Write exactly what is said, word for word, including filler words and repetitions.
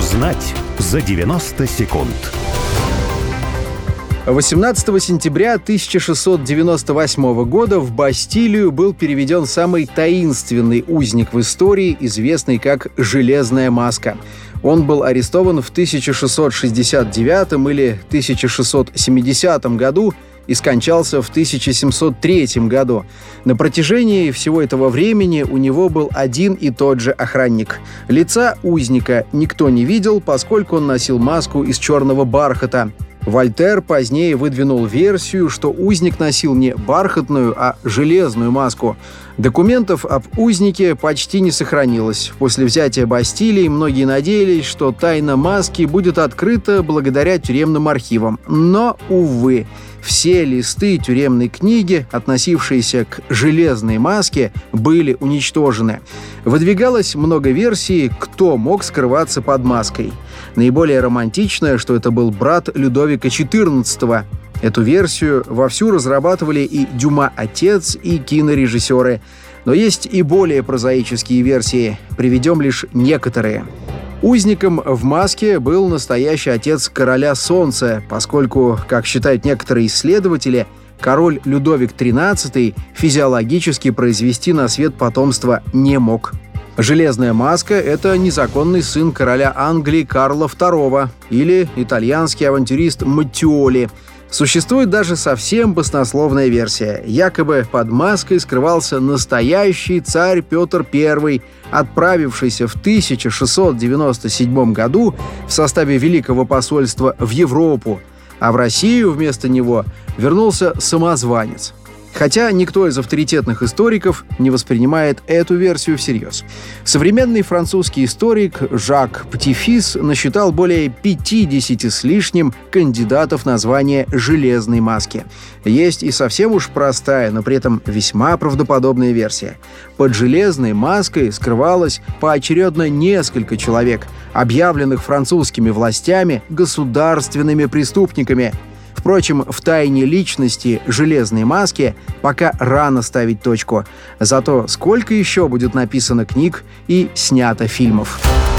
Узнать за девяносто секунд. восемнадцатого сентября тысяча шестьсот девяносто восьмого года в Бастилию был переведен самый таинственный узник в истории, известный как «Железная маска». Он был арестован в тысяча шестьсот шестьдесят девятом или тысяча шестьсот семидесятом году и скончался в тысяча семьсот третьем году. На протяжении всего этого времени у него был один и тот же охранник. Лица узника никто не видел, поскольку он носил маску из черного бархата. Вольтер позднее выдвинул версию, что узник носил не бархатную, а железную маску. Документов об узнике почти не сохранилось. После взятия Бастилии многие надеялись, что тайна маски будет открыта благодаря тюремным архивам. Но, увы, все листы тюремной книги, относившиеся к железной маске, были уничтожены. Выдвигалось много версий, кто мог скрываться под маской. Наиболее романтичное, что это был брат Людовика четырнадцатого. Эту версию вовсю разрабатывали и Дюма-отец, и кинорежиссеры. Но есть и более прозаические версии. Приведем лишь некоторые. Узником в маске был настоящий отец короля Солнца, поскольку, как считают некоторые исследователи, король Людовик тринадцатый физиологически произвести на свет потомство не мог. Железная маска – это незаконный сын короля Англии Карла второго или итальянский авантюрист Маттиоли. Существует даже совсем баснословная версия. Якобы под маской скрывался настоящий царь Петр Первый, отправившийся в тысяча шестьсот девяносто седьмом году в составе Великого посольства в Европу, а в Россию вместо него вернулся самозванец. Хотя никто из авторитетных историков не воспринимает эту версию всерьез. Современный французский историк Жак Птифис насчитал более пятидесяти с лишним кандидатов на звание «железной маски». Есть и совсем уж простая, но при этом весьма правдоподобная версия. Под железной маской скрывалось поочередно несколько человек, объявленных французскими властями государственными преступниками. Впрочем, в тайне личности железной маски пока рано ставить точку. Зато сколько еще будет написано книг и снято фильмов.